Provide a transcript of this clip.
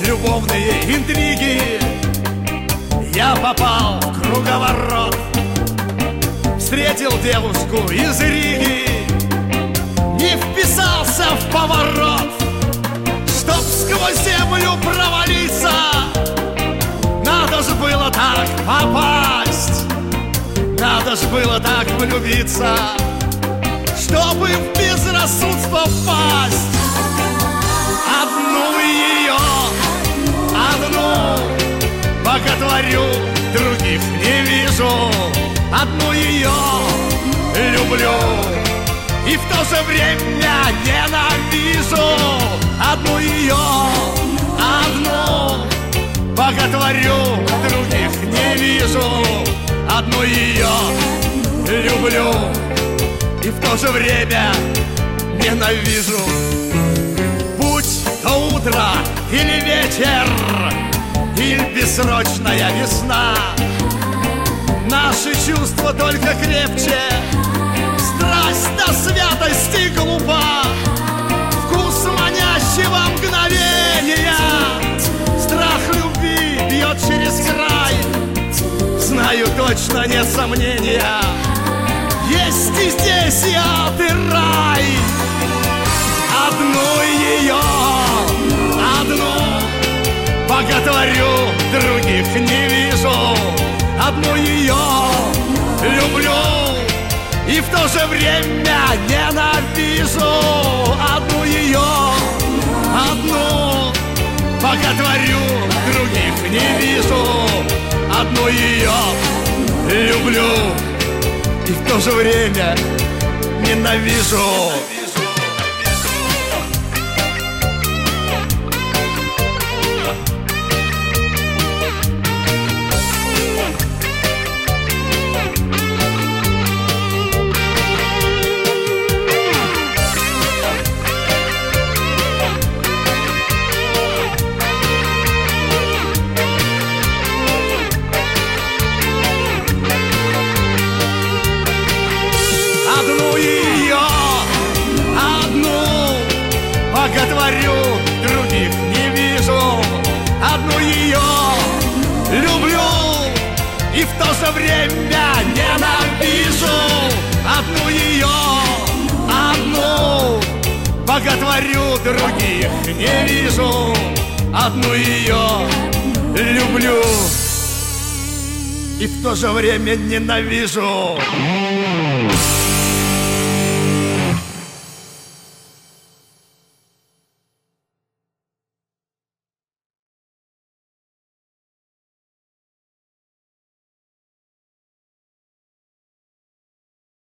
любовные интриги. Я попал в круговорот, встретил девушку из Риги, не вписался в поворот. Чтоб сквозь землю провалиться, надо ж было так попасть, надо ж было так влюбиться, чтобы в безрассудство впасть. Одну ее, одну боготворю, других не вижу. Одну ее люблю и в то же время ненавижу. Одну ее, одну боготворю, других не вижу. Одну ее люблю и в то же время ненавижу. Будь то утро или вечер, или бессрочная весна, наши чувства только крепче. Страсть до святости глупа, вкус манящего мгновения. Страх любви бьет через край, знаю точно, нет сомнения, есть и здесь яд и рай. Одну ее, одну боготворю, других не вижу. Одну ее люблю и в то же время ненавижу. Одну ее, одну боготворю, других не вижу. Одну ее люблю и в то же время ненавижу. Одну ее, одну боготворю, других не вижу. Одну ее люблю и в то же время ненавижу. Одну ее, одну боготворю, других не вижу. Одну ее люблю и в то же время ненавижу.